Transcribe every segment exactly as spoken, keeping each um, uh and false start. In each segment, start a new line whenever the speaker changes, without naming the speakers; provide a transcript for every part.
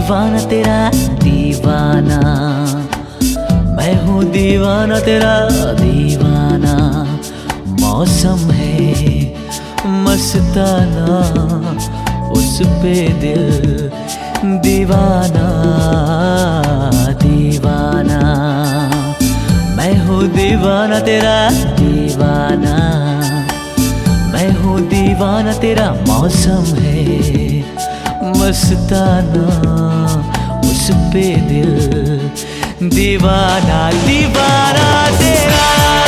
दीवाना तेरा दीवाना, मैं हूँ दीवाना तेरा दीवाना। मौसम है मस्ताना, उस पे दिल दीवाना दीवाना। मैं हूँ दीवाना तेरा दीवाना, मैं हूँ दीवाना तेरा। मौसम है मस्ताना, उस पे दिल दीवाना दीवाना तेरा।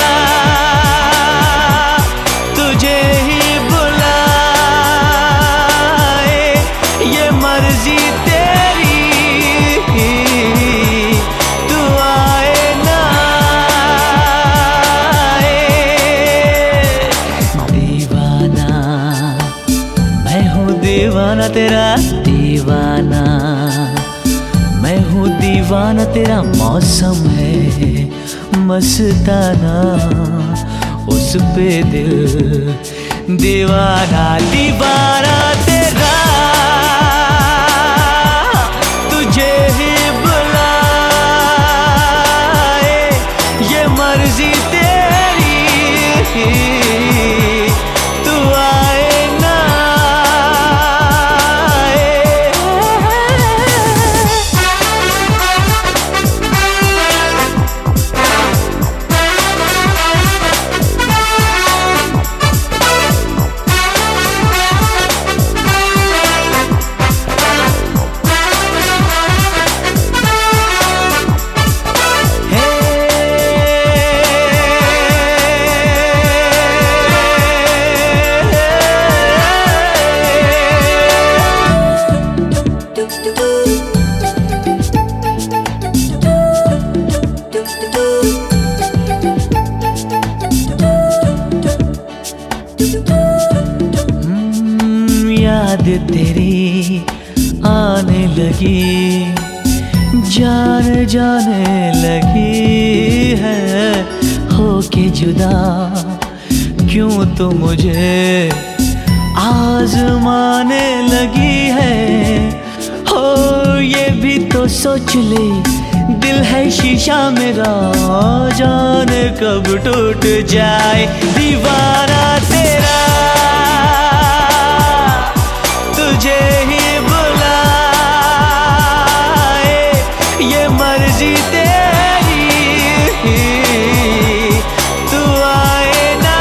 तुझे ही बुलाए ये मर्जी तेरी, तू आए ना आए। दीवाना मैं हूँ दीवाना तेरा दीवाना, मैं हूँ दीवाना तेरा। मौसम है मस्ताना, उस पे दिल दीवाना दीवाना तेरा। तुझे ही बुलाए ये मर्जी तेरी, तू आए ना याद तेरी आने लगी, जान जाने लगी है। होके जुदा क्यों तो मुझे आजमाने लगी है। हो ये भी तो सोच ले, दिल है शीशा मेरा, जाने कब टूट जाए। दीवाना तेरा तुझे ही बुलाए ये मर्जी तेरी, तू आए ना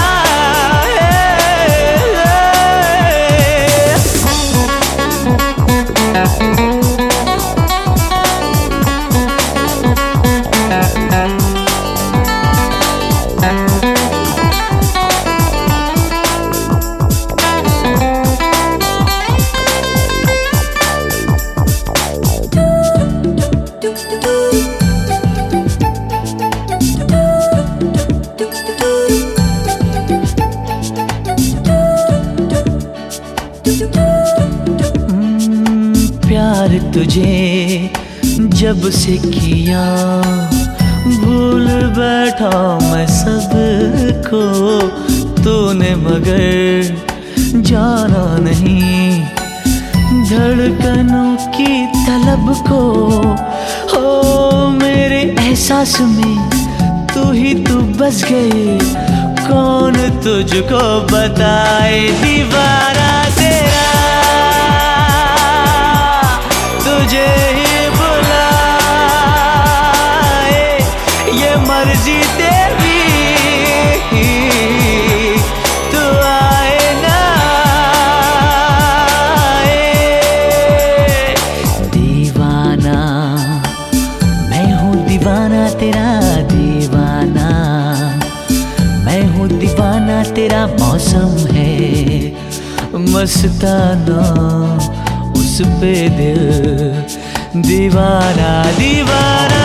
प्यार तुझे जब से किया, भूल बैठा मैं सबको। तूने मगर जाना नहीं धड़कनों की तलब को। हो मेरे एहसास में तू ही तू बस गई, कौन तुझको बताए। दीवाना तेरा तुझे ही बुलाए ये मर्जी तेरी, तू आए ना आए। दीवाना मैं हूँ दीवाना तेरा दीवाना, मैं हूँ दीवाना तेरा। मौसम है मस्ताना, उस पे दिल दीवाना दीवाना।